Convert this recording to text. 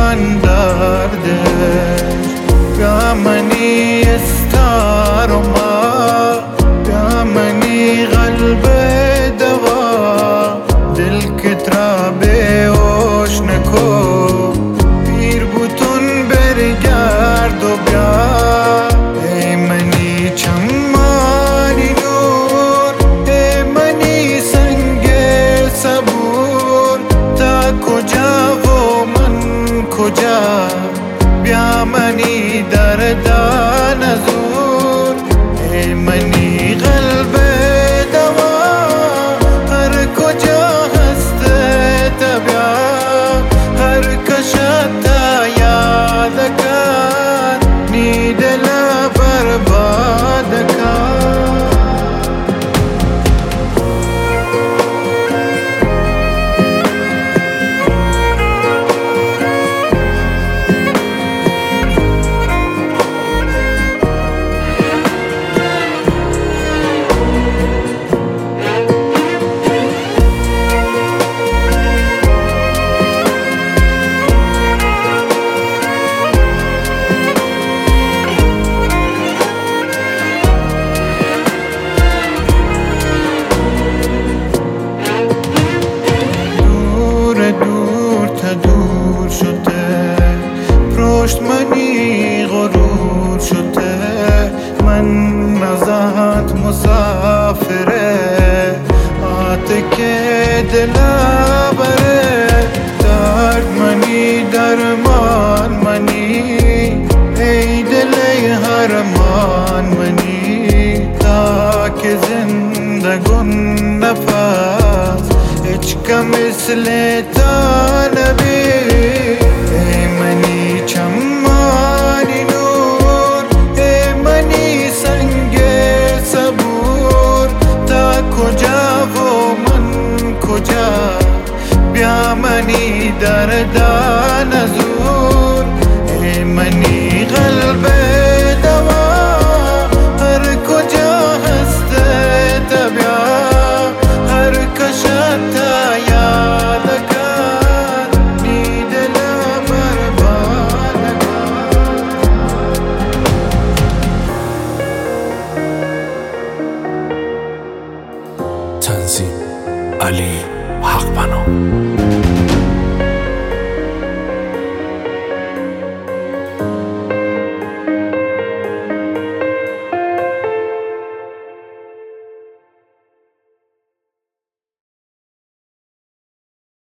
من دردش بیا منی استار و ما بیا منی قلب دوا دل کترا بیوش نکو پیر بوتون برگرد و بیا ای منی چمانی نور ای منی سنگ صبور تا کجا و من کجا بیا منی دردان زور ای منی قلب دوا هر کجا هست بیا هر کشت یاد کن نی دل برباد کن دور شده پشت منی غرور شده من نزد مسافره آت که دلا بره درد منی درمان منی ای دل هرمان منی تا که زندگون نفس هیچ مثل طالبی ای منی چمانی نور ای منی سنگ صبور تا کجا و من کجا بیا منی دردان زور ای منی قلب دوا هر کجا هست بیا هر کشت یاد کن نی دل برباد کن. تنظیم علی